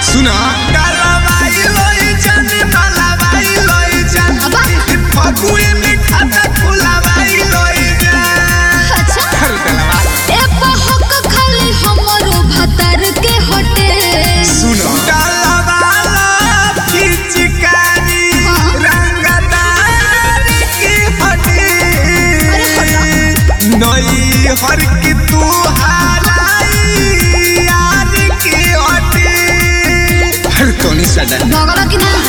सुना गलवाई लोई जान मलवाई लोई जान फगुए में खाता खुलवाई लोई जान। अच्छा हर गलवा ए बहक खाली हमरो भतर के हटे सुना गलवाला पिचकारी रंगदार की हटे नई हर की तू हाराई यार की हटे हर तोनी सदा भगला कि ना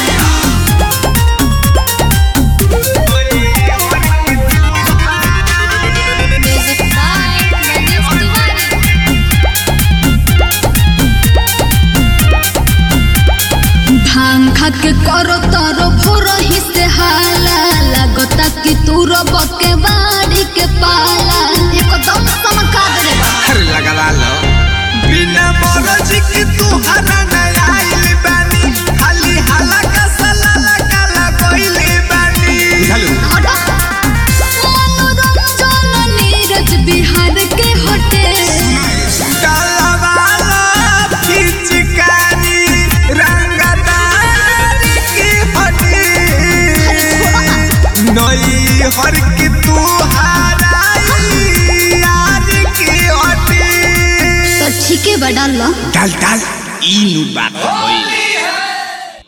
भांग खा के करो तारो भोर ही से हाला लगता कि तू रब के बाड़ी के पाला एकदम समका दे बा हर लगवा लो बिना मरज की तू हरा नया आइल बानी खाली हाला का सलाला काला कोइले बानी बुझालू मनोरंजन नीरज बिहार के हटे गलवाला पिचकारी रंगदार की हटे नई हर की तू हाराई यार की हटे तो ठीक है बड़ा लो डाल डाल ई नु बात होई